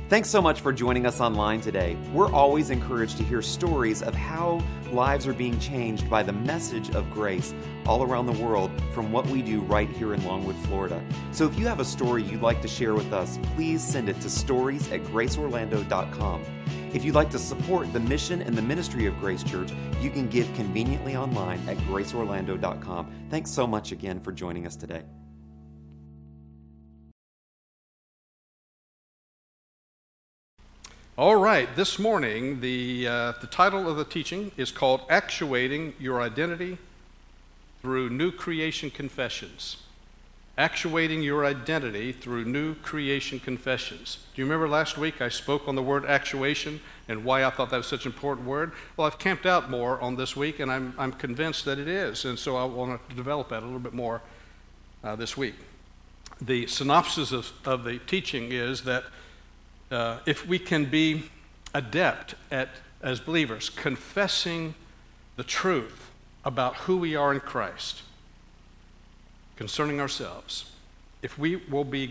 Thanks so much for joining us online today. We're always encouraged to hear stories of how lives are being changed by the message of grace all around the world from what we do right here in Longwood, Florida. So if you have a story you'd like to share with us, please send it to stories@graceorlando.com. If you'd like to support the mission and the ministry of Grace Church, you can give conveniently online at graceorlando.com. Thanks so much again for joining us today. All right, this morning, the title of the teaching is called Actuating Your Identity Through New Creation Confessions. Actuating Your Identity Through New Creation Confessions. Do you remember last week I spoke on the word actuation and why I thought that was such an important word? Well, I've camped out more on this week, and I'm convinced that it is, and so I want to develop that a little bit more this week. The synopsis of the teaching is that if we can be adept at, as believers, confessing the truth about who we are in Christ concerning ourselves, if we will be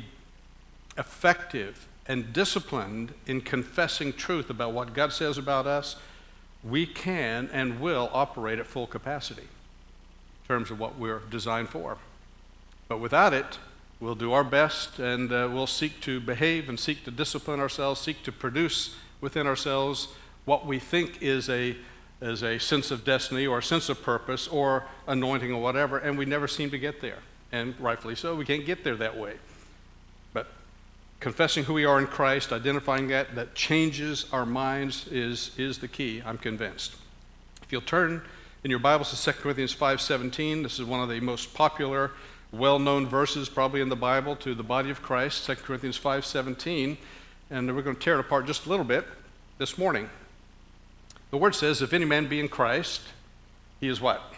effective and disciplined in confessing truth about what God says about us, we can and will operate at full capacity in terms of what we're designed for. But without it, we'll do our best, and we'll seek to behave and seek to discipline ourselves, seek to produce within ourselves what we think is a sense of destiny or a sense of purpose or anointing or whatever, and we never seem to get there. And rightfully so, we can't get there that way. But confessing who we are in Christ, identifying that changes our minds is the key, I'm convinced. If you'll turn in your Bibles to 2 Corinthians 5:17, this is one of the most popular well-known verses probably in the Bible to the body of Christ, 2 Corinthians 5:17, and we're going to tear it apart just a little bit this morning. The word says, if any man be in Christ, he is what?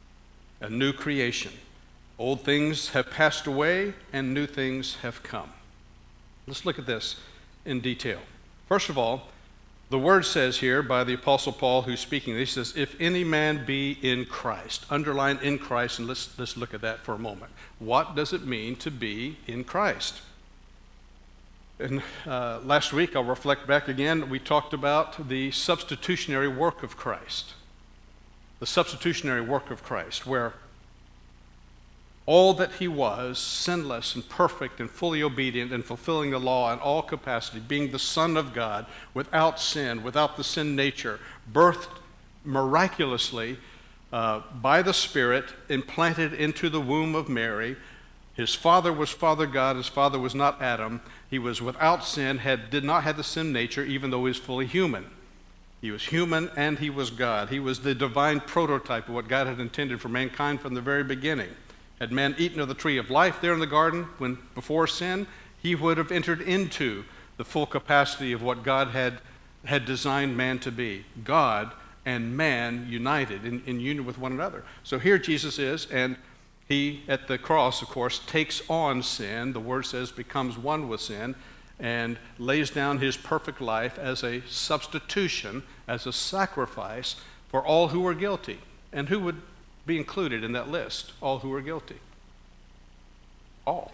A new creation. Old things have passed away and new things have come. Let's look at this in detail. First of all, the word says here by the Apostle Paul who's speaking, he says, if any man be in Christ. Underline in Christ, and let's look at that for a moment. What does it mean to be in Christ? And last week, I'll reflect back again, we talked about the substitutionary work of Christ. The substitutionary work of Christ, where all that he was, sinless and perfect and fully obedient and fulfilling the law in all capacity, being the Son of God, without sin, without the sin nature, birthed miraculously by the Spirit, implanted into the womb of Mary. His father was Father God, his father was not Adam. He was without sin, did not have the sin nature, even though he was fully human. He was human and he was God. He was the divine prototype of what God had intended for mankind from the very beginning. Had man eaten of the tree of life there in the garden when before sin, he would have entered into the full capacity of what God had designed man to be. God and man united in union with one another. So here Jesus is, and he at the cross, of course, takes on sin. The word says becomes one with sin and lays down his perfect life as a substitution, as a sacrifice for all who were guilty. And who would be included in that list? All who are guilty. All.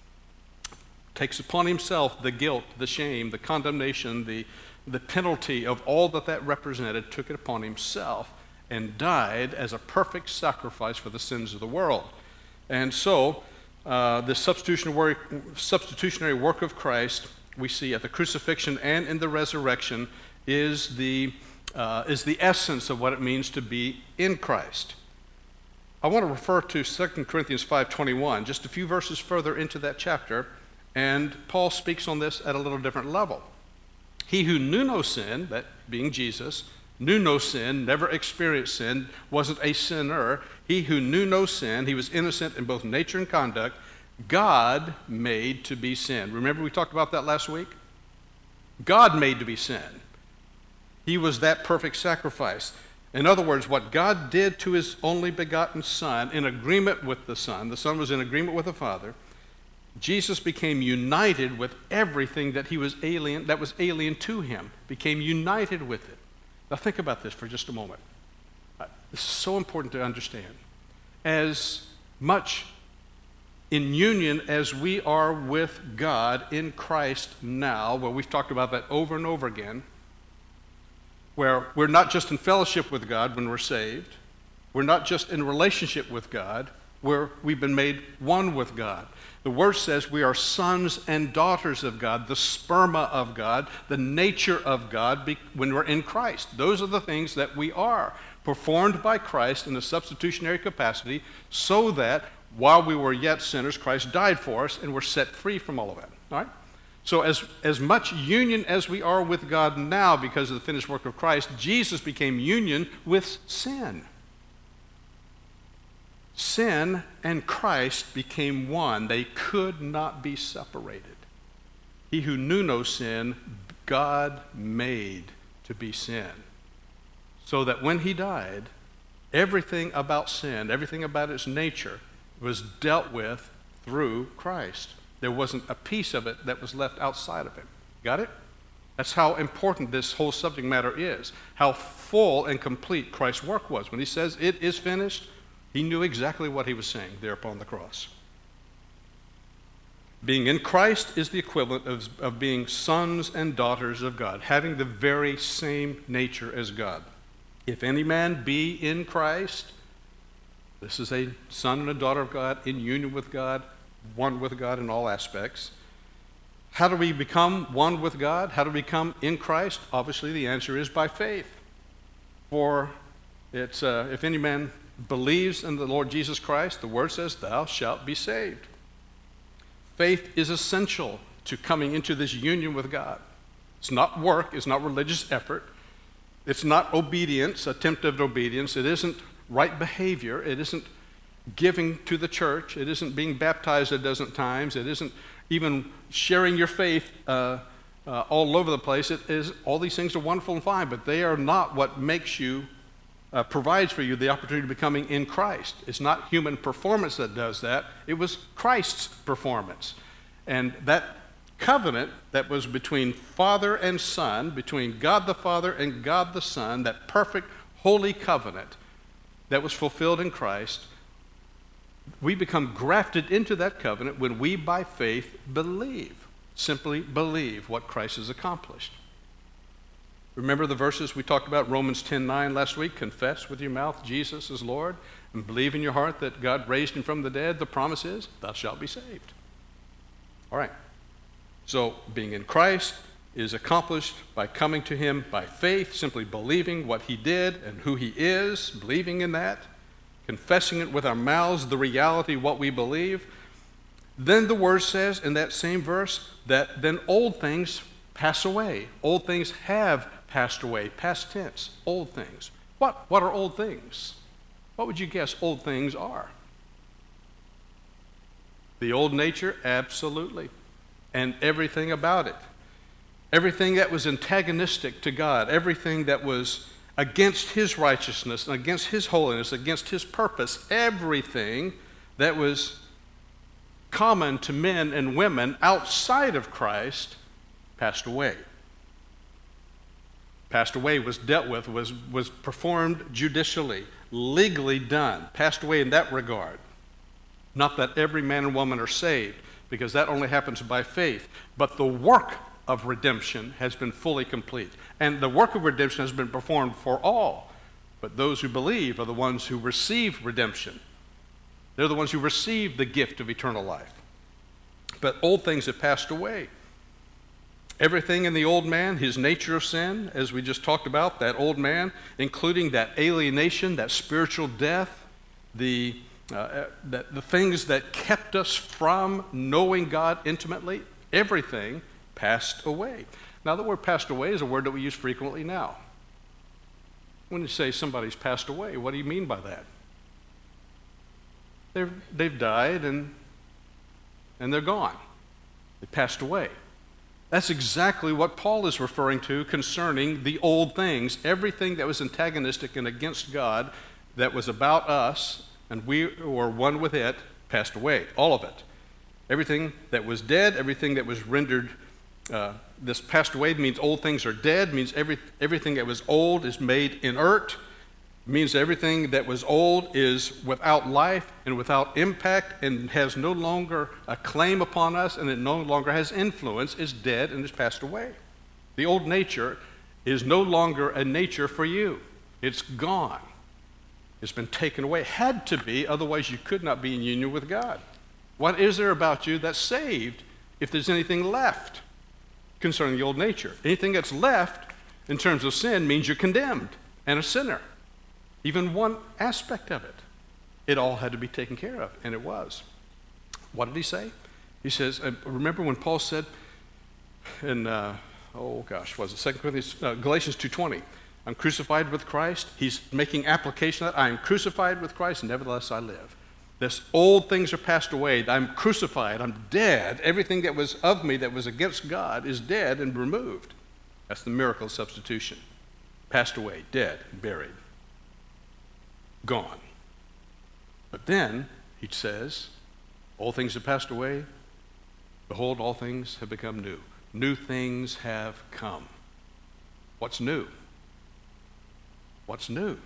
Takes upon himself the guilt, the shame, the condemnation, the penalty of all that represented, took it upon himself and died as a perfect sacrifice for the sins of the world. And so the substitutionary work of Christ we see at the crucifixion and in the resurrection is the essence of what it means to be in Christ. I want to refer to 2 Corinthians 5:21, just a few verses further into that chapter, and Paul speaks on this at a little different level. He who knew no sin, that being Jesus, knew no sin, never experienced sin, wasn't a sinner. He who knew no sin, he was innocent in both nature and conduct, God made to be sin. Remember we talked about that last week? God made to be sin. He was that perfect sacrifice. In other words, what God did to his only begotten Son in agreement with the Son was in agreement with the Father, Jesus became united with everything that was alien to him, became united with it. Now think about this for just a moment. This is so important to understand. As much in union as we are with God in Christ now, where we've talked about that over and over again, where we're not just in fellowship with God when we're saved, we're not just in relationship with God, where we've been made one with God. The Word says we are sons and daughters of God, the sperma of God, the nature of God when we're in Christ. Those are the things that we are, performed by Christ in a substitutionary capacity, so that while we were yet sinners, Christ died for us, and we're set free from all of that. All right? So as much union as we are with God now because of the finished work of Christ, Jesus became union with sin. Sin and Christ became one. They could not be separated. He who knew no sin, God made to be sin. So that when he died, everything about sin, everything about its nature, was dealt with through Christ. There wasn't a piece of it that was left outside of him. Got it? That's how important this whole subject matter is, how full and complete Christ's work was. When he says it is finished, he knew exactly what he was saying there upon the cross. Being in Christ is the equivalent of being sons and daughters of God, having the very same nature as God. If any man be in Christ, this is a son and a daughter of God, in union with God, one with God in all aspects. How do we become one with God? How do we become in Christ? Obviously, the answer is by faith. For it's if any man believes in the Lord Jesus Christ, the Word says, thou shalt be saved. Faith is essential to coming into this union with God. It's not work. It's not religious effort. It's not obedience, attempt at obedience. It isn't right behavior. It isn't giving to the church. It isn't being baptized a dozen times. It isn't even sharing your faith all over the place. It is, all these things are wonderful and fine, but they are not what makes you, provides for you the opportunity of becoming in Christ. It's not human performance that does that. It was Christ's performance. And that covenant that was between Father and Son, between God the Father and God the Son, that perfect, holy covenant that was fulfilled in Christ, we become grafted into that covenant when we, by faith, believe, simply believe what Christ has accomplished. Remember the verses we talked about, Romans 10:9 last week? Confess with your mouth Jesus is Lord, and believe in your heart that God raised him from the dead. The promise is, thou shalt be saved. All right. So being in Christ is accomplished by coming to him by faith, simply believing what he did and who he is, believing in that, confessing it with our mouths, the reality, what we believe. Then the Word says in that same verse that then old things pass away. Old things have passed away, past tense, old things. What are old things? What would you guess old things are? The old nature? Absolutely. And everything about it. Everything that was antagonistic to God, everything that was against his righteousness and against his holiness, against his purpose, everything that was common to men and women outside of Christ passed away. Passed away, was dealt with, was performed judicially, legally done, passed away in that regard. Not that every man and woman are saved, because that only happens by faith, but the work of redemption has been fully complete. And the work of redemption has been performed for all, but those who believe are the ones who receive redemption. They're the ones who receive the gift of eternal life. But old things have passed away. Everything in the old man, his nature of sin, as we just talked about, that old man, including that alienation, that spiritual death, the things that kept us from knowing God intimately, everything passed away. Now, the word passed away is a word that we use frequently now. When you say somebody's passed away, what do you mean by that? They've died and they're gone. They passed away. That's exactly what Paul is referring to concerning the old things. Everything that was antagonistic and against God, that was about us, and we were one with it, passed away. All of it. Everything that was dead, everything that was rendered, this passed away means old things are dead, means everything that was old is made inert, It means everything that was old is without life and without impact and has no longer a claim upon us, and it no longer has influence, is dead and has passed away. The old nature is no longer a nature for you. It's gone. It's been taken away. It had to be, otherwise you could not be in union with God. What is there about you that's saved if there's anything left concerning the old nature? Anything that's left in terms of sin means you're condemned and a sinner. Even one aspect of it. It all had to be taken care of, and it was. What did he say? He says, remember when Paul said in, was it 2 Corinthians, Galatians 2:20, I'm crucified with Christ. He's making application of that. I am crucified with Christ, nevertheless I live. This old things are passed away. I'm crucified. I'm dead. Everything that was of me that was against God is dead and removed. That's the miracle of substitution. Passed away, dead, buried, gone. But then, he says, all things have passed away. Behold, all things have become new. New things have come. What's new? What's new?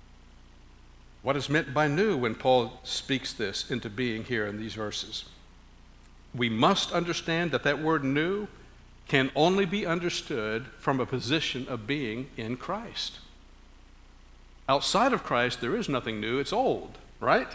What is meant by new when Paul speaks this into being here in these verses? We must understand that that word new can only be understood from a position of being in Christ. Outside of Christ, there is nothing new. It's old, right?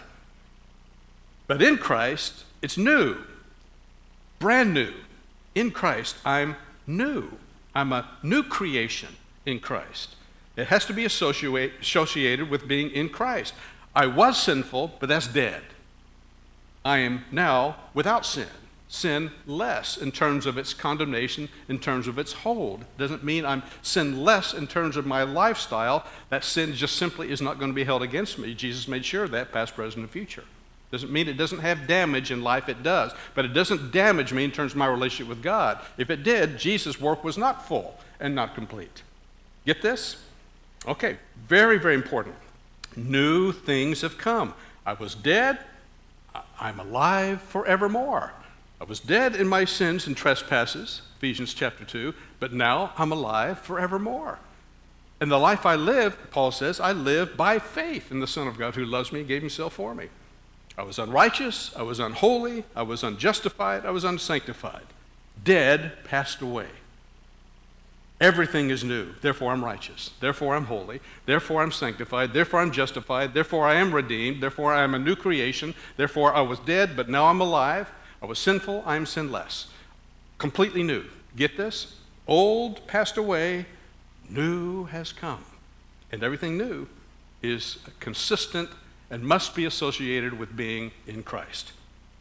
But in Christ, it's new, brand new. In Christ, I'm new. I'm a new creation in Christ. It has to be associated with being in Christ. I was sinful, but that's dead. I am now without sin. Sinless in terms of its condemnation, in terms of its hold. Doesn't mean I'm sinless in terms of my lifestyle. That sin just simply is not going to be held against me. Jesus made sure of that, past, present, and future. Doesn't mean it doesn't have damage in life, it does. But it doesn't damage me in terms of my relationship with God. If it did, Jesus' work was not full and not complete. Get this? Okay, very, very important. New things have come. I was dead, I'm alive forevermore. I was dead in my sins and trespasses, Ephesians chapter 2, but now I'm alive forevermore. And the life I live, Paul says, I live by faith in the Son of God who loves me and gave himself for me. I was unrighteous, I was unholy, I was unjustified, I was unsanctified. Dead, passed away. Everything is new. Therefore, I'm righteous. Therefore, I'm holy. Therefore, I'm sanctified. Therefore, I'm justified. Therefore, I am redeemed. Therefore, I am a new creation. Therefore, I was dead, but now I'm alive. I was sinful. I am sinless. Completely new. Get this? Old passed away. New has come. And everything new is consistent and must be associated with being in Christ.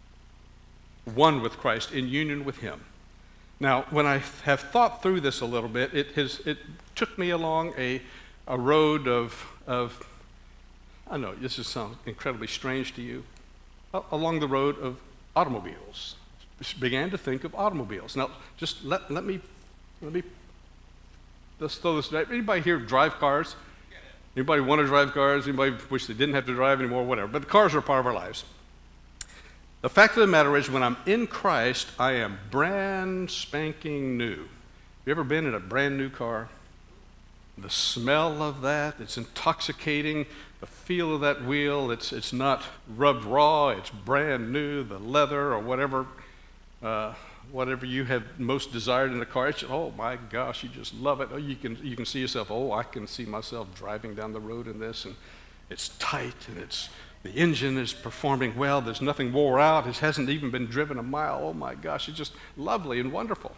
One with Christ, in union with him. Now, when I have thought through this a little bit, it took me along a road of I know this just sounds incredibly strange to you, along the road of automobiles. Just began to think of automobiles. Now, just let me let's throw this. Anybody here drive cars? Anybody want to drive cars? Anybody wish they didn't have to drive anymore? Whatever. But the cars are part of our lives. The fact of the matter is, when I'm in Christ, I am brand spanking new. Have you ever been in a brand new car? The smell of that, it's intoxicating. The feel of that wheel, it's not rubbed raw, it's brand new. The leather or whatever you have most desired in a car, it's, oh my gosh, you just love it. Oh, you can see yourself, oh, I can see myself driving down the road in this, and it's tight, and the engine is performing well. There's nothing wore out. It hasn't even been driven a mile. Oh my gosh, it's just lovely and wonderful.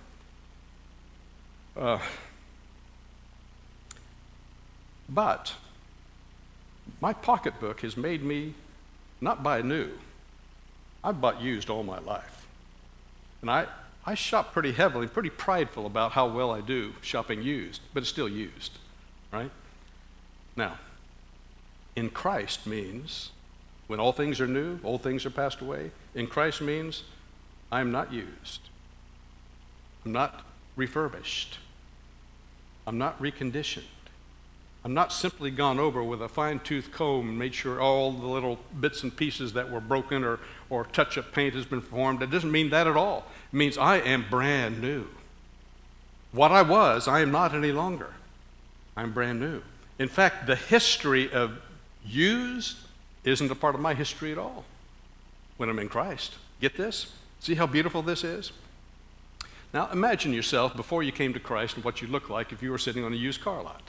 But my pocketbook has made me not buy new. I've bought used all my life. And I shop pretty heavily, pretty prideful about how well I do shopping used, but it's still used, right? Now, in Christ means when all things are new, all things are passed away. In Christ means I'm not used. I'm not refurbished. I'm not reconditioned. I'm not simply gone over with a fine-tooth comb and made sure all the little bits and pieces that were broken or touch-up paint has been performed. It doesn't mean that at all. It means I am brand new. What I was, I am not any longer. I'm brand new. In fact, the history of used isn't a part of my history at all when I'm in Christ. Get this? See how beautiful this is? Now imagine yourself before you came to Christ and what you look like if you were sitting on a used car lot.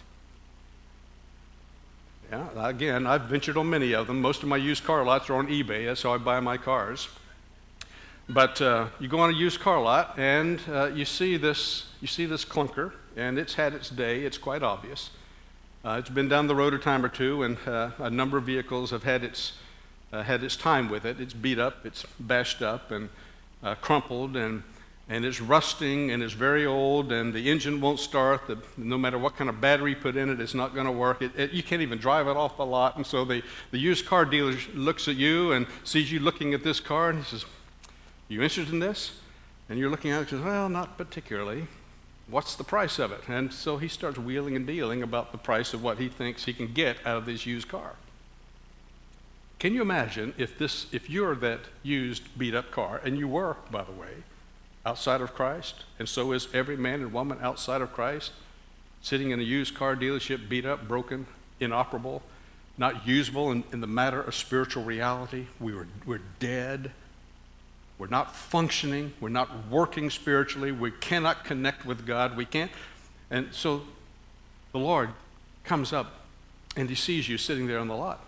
Yeah, again, I've ventured on many of them. Most of my used car lots are on eBay. That's how I buy my cars. But you go on a used car lot and you see this clunker, and it's had its day. It's quite obvious. It's been down the road a time or two, and a number of vehicles have had its time with it. It's beat up, it's bashed up, and crumpled, and it's rusting, and it's very old, and the engine won't start. No matter what kind of battery you put in it, it's not going to work. You can't even drive it off the lot. And so the used car dealer looks at you and sees you looking at this car, and he says, "You interested in this?" And you're looking at it and says, "Well, not particularly. What's the price of it?" And so he starts wheeling and dealing about the price of what he thinks he can get out of this used car. Can you imagine if you're that used, beat-up car, and you were, by the way, outside of Christ, and so is every man and woman outside of Christ, sitting in a used car dealership, beat up, broken, inoperable, not usable in the matter of spiritual reality. We're dead. We're not functioning. We're not working spiritually. We cannot connect with God. We can't. And so the Lord comes up and he sees you sitting there on the lot.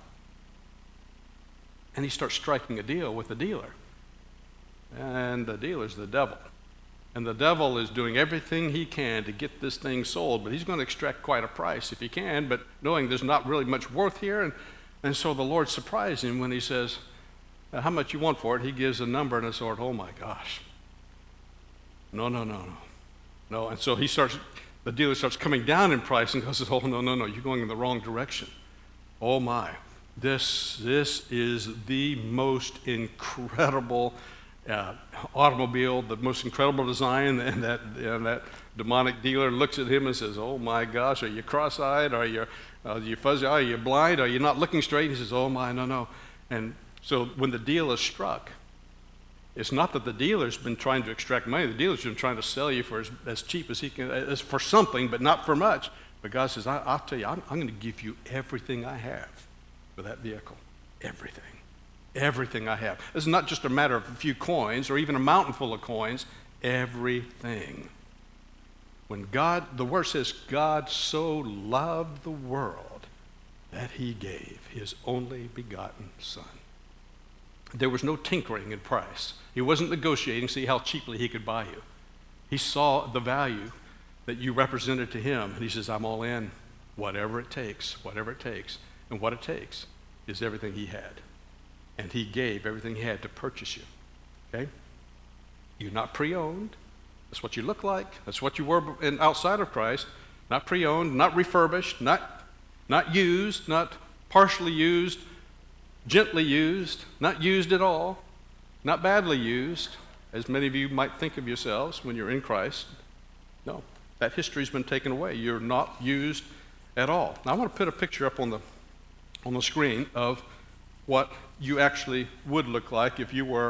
And he starts striking a deal with the dealer. And the dealer's the devil. And the devil is doing everything he can to get this thing sold, but he's going to extract quite a price if he can, but knowing there's not really much worth here. And so the Lord surprised him when he says, "How much you want for it?" He gives a number, and it's sort of, "Oh my gosh. No. And so the dealer starts coming down in price and goes, "Oh, no, you're going in the wrong direction. Oh my, this is the most incredible automobile, the most incredible design," and that demonic dealer looks at him and says, "Oh my gosh, are you cross-eyed? Are you fuzzy? Are you blind? Are you not looking straight?" He says, "Oh my, no." And so when the deal is struck, it's not that the dealer's been trying to extract money. The dealer's been trying to sell you for as cheap as he can, as for something, but not for much. But God says, I'll tell you, I'm going to give you everything I have for that vehicle. Everything I have. It's not just a matter of a few coins or even a mountain full of coins. Everything. When the word says, God so loved the world that he gave his only begotten Son. There was no tinkering in price. He wasn't negotiating to see how cheaply he could buy you. He saw the value that you represented to him, and he says, "I'm all in, whatever it takes. And what it takes is everything he had. And he gave everything he had to purchase you. Okay? You're not pre-owned. That's what you look like. That's what you were outside of Christ. Not pre-owned, not refurbished, not used, not partially used, gently used, not used at all, not badly used, as many of you might think of yourselves when you're in Christ. No, that history's been taken away. You're not used at all. Now I want to put a picture up on the screen of what you actually would look like if you were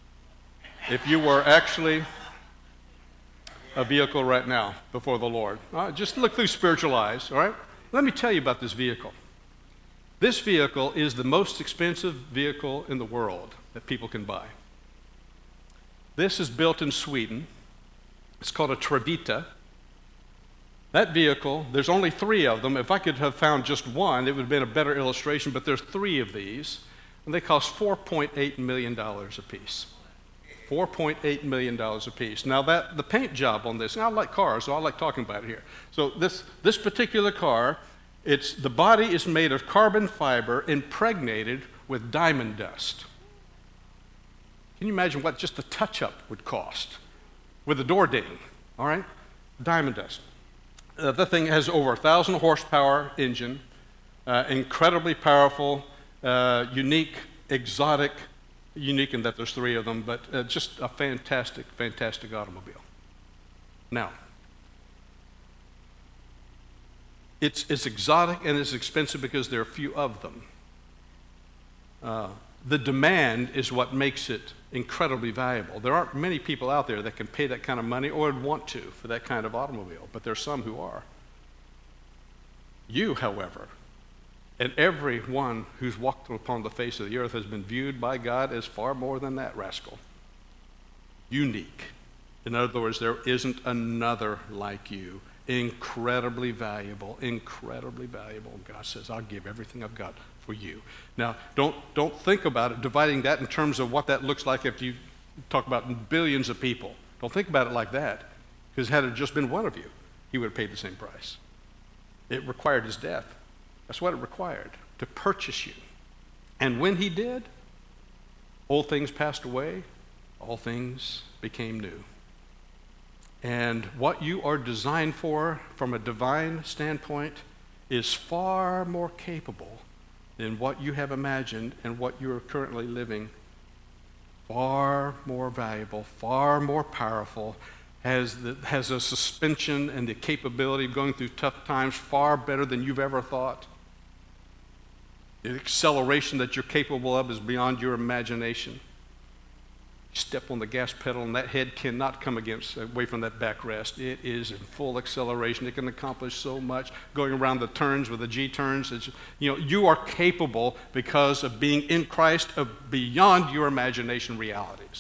actually a vehicle right now before the Lord. All right, just look through spiritual eyes, all right? Let me tell you about this vehicle. This vehicle is the most expensive vehicle in the world that people can buy. This is built in Sweden. It's called a Trevita. That vehicle, there's only 3 of them. If I could have found just one, it would have been a better illustration, but there's 3 of these, and they cost $4.8 million a piece. $4.8 million a piece. Now the paint job on this, and I like cars, so I like talking about it here. So this particular car, the body is made of carbon fiber impregnated with diamond dust. Can you imagine what just the touch-up would cost with a door ding, all right? Diamond dust. The thing has over 1,000 horsepower engine, incredibly powerful, unique, exotic, unique in that there's 3 of them, but just a fantastic, fantastic automobile. Now, it's exotic and it's expensive because there are few of them. The demand is what makes it incredibly valuable. There aren't many people out there that can pay that kind of money or would want to for that kind of automobile, but there are some who are. You, however, and everyone who's walked upon the face of the earth has been viewed by God as far more than that rascal. Unique. In other words, there isn't another like you. Incredibly valuable, incredibly valuable. God says, I'll give everything I've got for you. Now, don't think about it, dividing that in terms of what that looks like if you talk about billions of people. Don't think about it like that, because had it just been one of you, he would have paid the same price. It required his death. That's what it required, to purchase you. And when he did, old things passed away, all things became new. And what you are designed for from a divine standpoint is far more capable than what you have imagined and what you are currently living. Far more valuable, far more powerful, has a suspension and the capability of going through tough times far better than you've ever thought. The acceleration that you're capable of is beyond your imagination. Step on the gas pedal and that head cannot come away from that backrest. It is in full acceleration. It can accomplish so much. Going around the turns with the G-turns, you are capable because of being in Christ of beyond your imagination realities.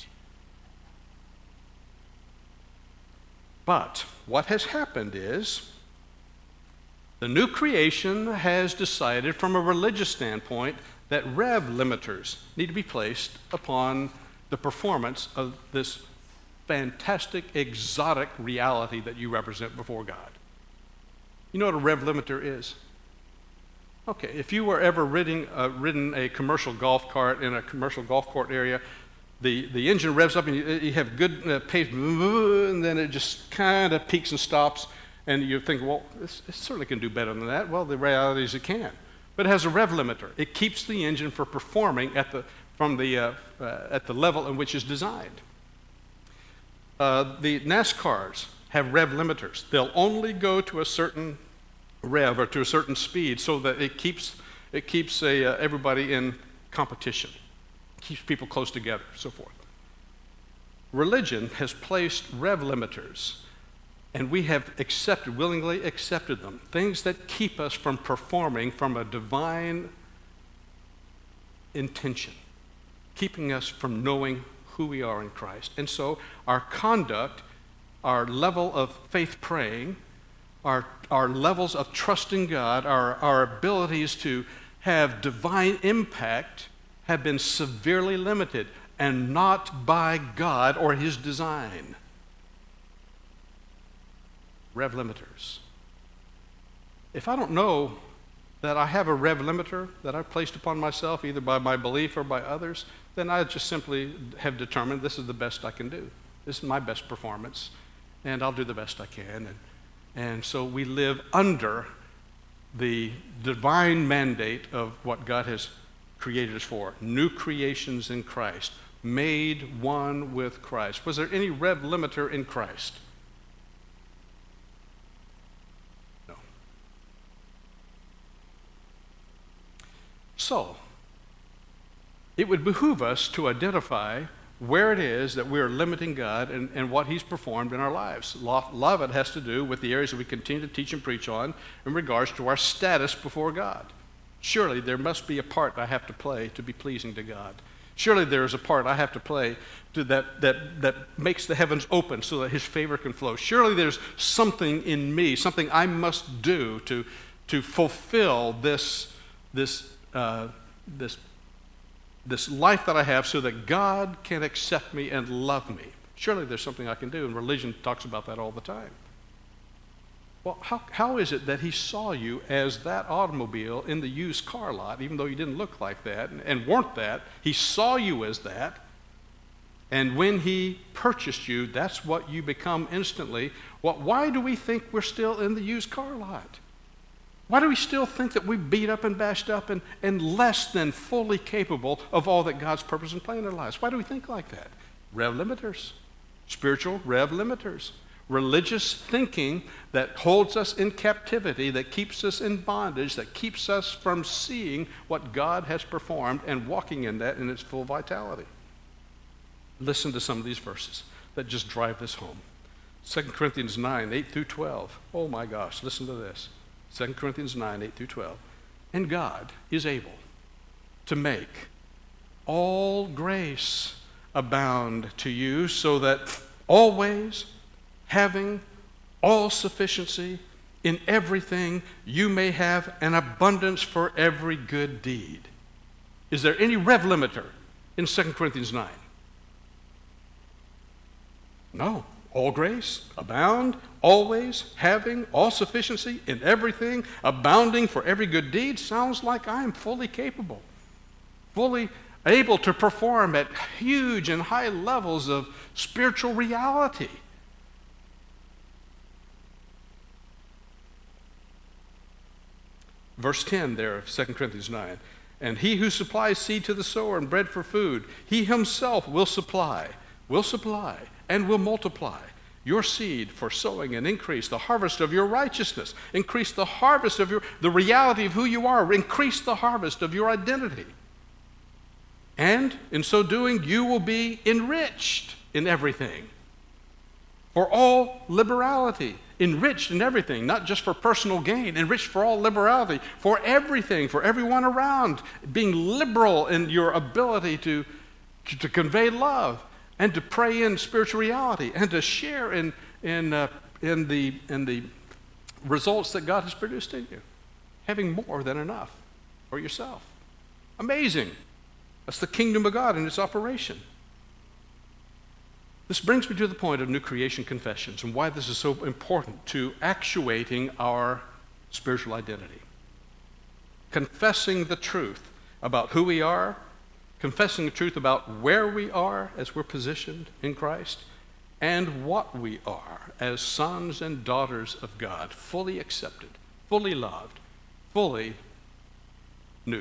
But what has happened is the new creation has decided from a religious standpoint that rev limiters need to be placed upon the performance of this fantastic, exotic reality that you represent before God. You know what a rev limiter is? Okay, if you were ever ridden a commercial golf cart in a commercial golf court area, the engine revs up and you have good pace, and then it just kind of peaks and stops, and you think, well, it certainly can do better than that. Well, the reality is it can. But it has a rev limiter. It keeps the engine from performing at the level in which it's designed. The NASCARs have rev limiters. They'll only go to a certain rev or to a certain speed so that it keeps everybody in competition, keeps people close together, so forth. Religion has placed rev limiters, and we have willingly accepted them, things that keep us from performing from a divine intention, keeping us from knowing who we are in Christ. And so our conduct, our level of faith praying, our levels of trusting God, our abilities to have divine impact have been severely limited, and not by God or his design. Rev limiters. If I don't know that I have a rev limiter that I've placed upon myself, either by my belief or by others, then I just simply have determined this is the best I can do. This is my best performance, and I'll do the best I can. And so we live under the divine mandate of what God has created us for. New creations in Christ, made one with Christ. Was there any rev limiter in Christ? No. So, it would behoove us to identify where it is that we are limiting God and what he's performed in our lives. A lot of it has to do with the areas that we continue to teach and preach on in regards to our status before God. Surely there must be a part I have to play to be pleasing to God. Surely there is a part I have to play that makes the heavens open so that his favor can flow. Surely there's something in me, something I must do to fulfill this life that I have so that God can accept me and love me. Surely there's something I can do, and religion talks about that all the time. Well, how is it that he saw you as that automobile in the used car lot, even though you didn't look like that and weren't that? He saw you as that, and when he purchased you, that's what you become instantly. Well, why do we think we're still in the used car lot? Why do we still think that we're beat up and bashed up and less than fully capable of all that God's purpose and plan in our lives? Why do we think like that? Rev limiters, spiritual rev limiters, religious thinking that holds us in captivity, that keeps us in bondage, that keeps us from seeing what God has performed and walking in that in its full vitality. Listen to some of these verses that just drive this home. 2 Corinthians 9, 8 through 12. Oh my gosh, listen to this. 2 Corinthians 9, 8 through 12. And God is able to make all grace abound to you, so that always, having all sufficiency in everything, you may have an abundance for every good deed. Is there any rev limiter in 2 Corinthians 9? No. All grace, abound, always, having all sufficiency in everything, abounding for every good deed. Sounds like I am fully capable, fully able to perform at huge and high levels of spiritual reality. Verse 10 there of 2 Corinthians 9. And he who supplies seed to the sower and bread for food, he himself will supply, and will multiply your seed for sowing and increase the harvest of your righteousness. Increase the harvest of the reality of who you are. Increase the harvest of your identity. And in so doing, you will be enriched in everything. For all liberality, enriched in everything, not just for personal gain, enriched for all liberality, for everything, for everyone around, being liberal in your ability to convey love and to pray in spiritual reality and to share in the results that God has produced in you, having more than enough for yourself. Amazing. That's the kingdom of God in its operation. This brings me to the point of new creation confessions and why this is so important to actuating our spiritual identity. Confessing the truth about who we are, confessing the truth about where we are as we're positioned in Christ, and what we are as sons and daughters of God, fully accepted, fully loved, fully new.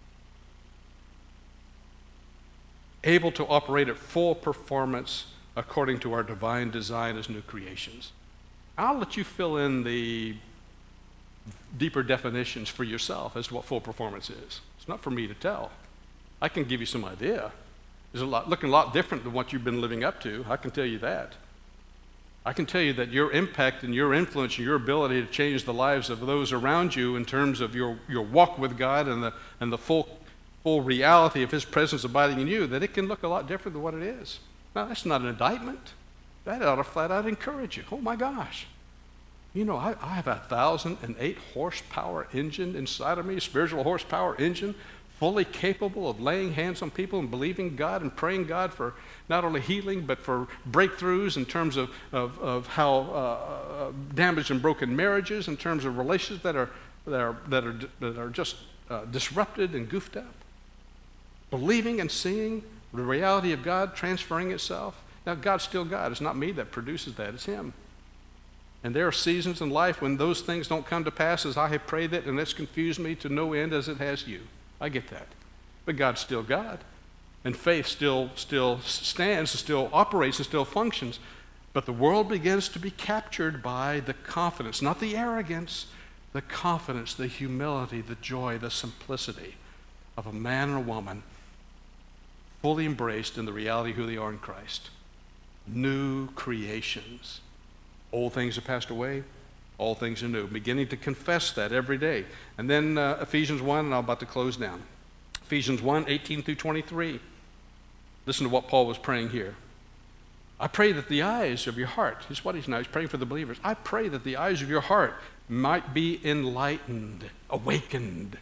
Able to operate at full performance according to our divine design as new creations. I'll let you fill in the deeper definitions for yourself as to what full performance is. It's not for me to tell. I can give you some idea. It's looking a lot different than what you've been living up to. I can tell you that. I can tell you that your impact and your influence and your ability to change the lives of those around you in terms of your walk with God and the full reality of His presence abiding in you, that it can look a lot different than what it is. Now, that's not an indictment. That ought to flat out encourage you. Oh my gosh. You know, I have a 1,008 horsepower engine inside of me, spiritual horsepower engine, fully capable of laying hands on people and believing God and praying God for not only healing, but for breakthroughs in terms of how damaged and broken marriages, in terms of relationships that are just disrupted and goofed up. Believing and seeing the reality of God transferring itself. Now, God's still God. It's not me that produces that. It's Him. And there are seasons in life when those things don't come to pass as I have prayed it, and it's confused me to no end as it has you. I get that. But God's still God. And faith still stands, still operates, and still functions. But the world begins to be captured by the confidence, not the arrogance, the confidence, the humility, the joy, the simplicity of a man and a woman fully embraced in the reality of who they are in Christ. New creations. Old things have passed away, all things are new. Beginning to confess that every day. And then Ephesians 1, and I'm about to close down. Ephesians 1, 18 through 23. Listen to what Paul was praying here. I pray that the eyes of your heart, this is what he's now, he's praying for the believers. I pray that the eyes of your heart might be enlightened, awakened,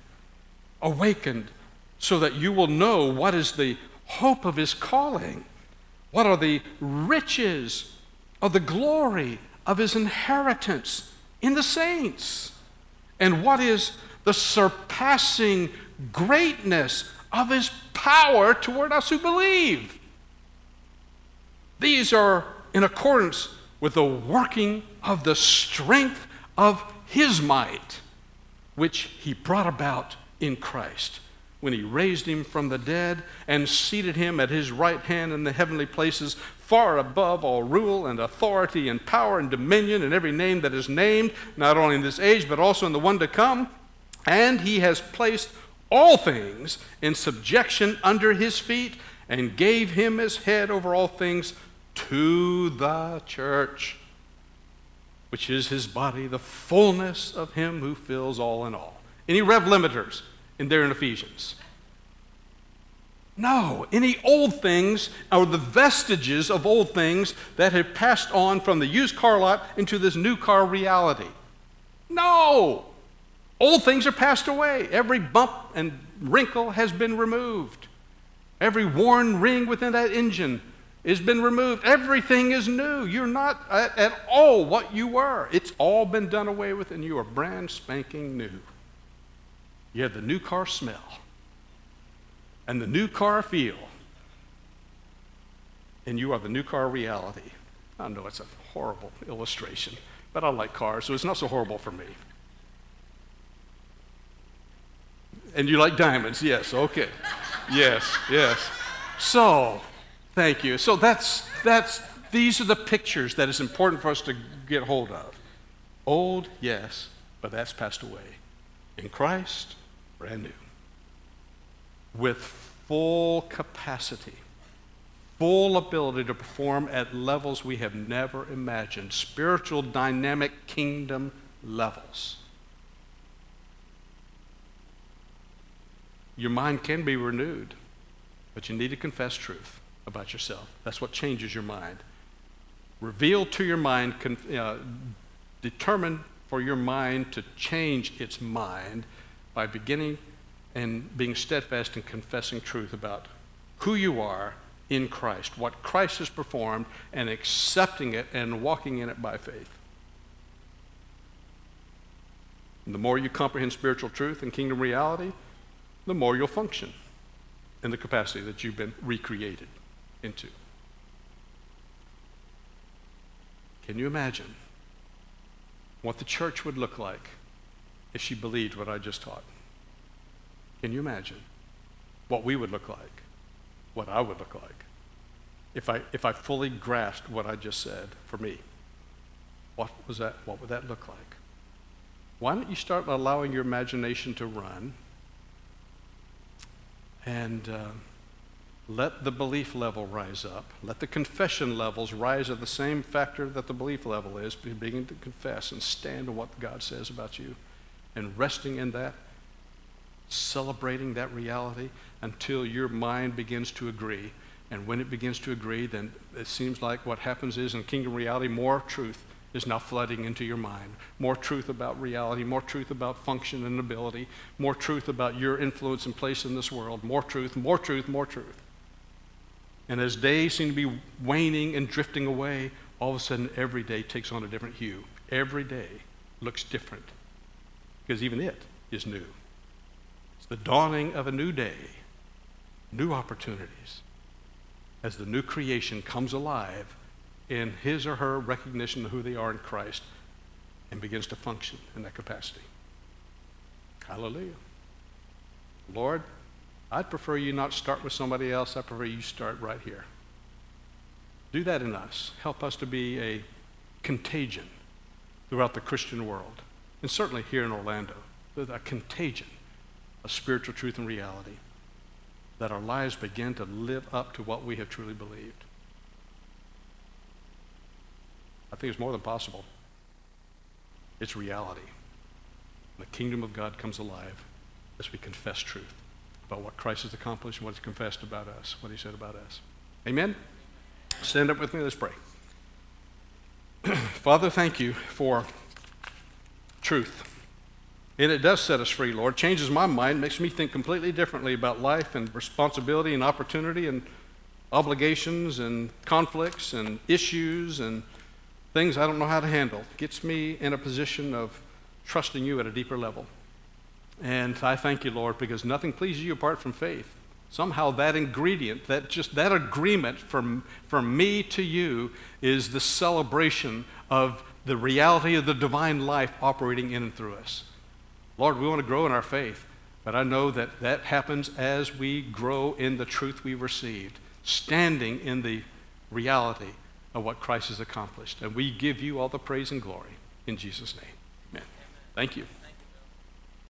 so that you will know what is the hope of His calling. What are the riches of the glory of His inheritance in the saints? And what is the surpassing greatness of His power toward us who believe? These are in accordance with the working of the strength of His might, which He brought about in Christ, when He raised Him from the dead and seated Him at His right hand in the heavenly places, far above all rule and authority and power and dominion and every name that is named, not only in this age, but also in the one to come. And He has placed all things in subjection under His feet and gave Him as head over all things to the church. which is his body, the fullness of him who fills all in all. Any rev limiters in there in Ephesians? No. Any old things or the vestiges of old things that have passed on from the used car lot into this new car reality? No. Old things are passed away. Every bump and wrinkle has been removed. Every worn ring within that engine has been removed. Everything is new. You're not at all what you were. It's all been done away with, and you are brand spanking new. You have the new car smell and the new car feel, and you are the new car reality. I know it's a horrible illustration, but I like cars, so it's not so horrible for me. And you like diamonds, yes, okay. Yes. So, thank you. So these are the pictures that is important for us to get hold of. Old, yes, but that's passed away. In Christ, brand new. With full capacity, full ability to perform at levels we have never imagined, spiritual, dynamic kingdom levels. Your mind can be renewed, but you need to confess truth about yourself. That's what changes your mind. Reveal to your mind, determine for your mind to change its mind by beginning and being steadfast in confessing truth about who you are in Christ, what Christ has performed, and accepting it and walking in it by faith. And the more you comprehend spiritual truth and kingdom reality, the more you'll function in the capacity that you've been recreated into. Can you imagine what the church would look like if she believed what I just taught? Can you imagine what we would look like, what I would look like, if I fully grasped what I just said for me? What would that look like? Why don't you start allowing your imagination to run and let the belief level rise up. Let the confession levels rise at the same factor that the belief level is, beginning to confess and stand on what God says about you, and resting in that, celebrating that reality until your mind begins to agree. And when it begins to agree, then it seems like what happens is in kingdom reality, more truth is now flooding into your mind. More truth about reality, more truth about function and ability, more truth about your influence and place in this world, more truth, more truth, more truth. And as days seem to be waning and drifting away, all of a sudden every day takes on a different hue. Every day looks different because even it is new. It's the dawning of a new day, new opportunities, as the new creation comes alive in his or her recognition of who they are in Christ and begins to function in that capacity. Hallelujah. Lord, I'd prefer you not start with somebody else. I prefer you start right here. Do that in us. Help us to be a contagion throughout the Christian world, and certainly here in Orlando, a contagion of spiritual truth and reality, that our lives begin to live up to what we have truly believed. I think it's more than possible. It's reality. The kingdom of God comes alive as we confess truth about what Christ has accomplished and what he's confessed about us, what he said about us. Amen? Stand up with me, let's pray. Father, thank you for truth. And it does set us free, Lord. Changes my mind, makes me think completely differently about life and responsibility and opportunity and obligations and conflicts and issues and things I don't know how to handle. Gets me in a position of trusting you at a deeper level. And I thank you, Lord, because nothing pleases you apart from faith. Somehow that ingredient, that agreement from me to you is the celebration of the reality of the divine life operating in and through us. Lord, we want to grow in our faith, but I know that that happens as we grow in the truth we've received, standing in the reality of what Christ has accomplished. And we give you all the praise and glory in Jesus' name. Amen. Thank you.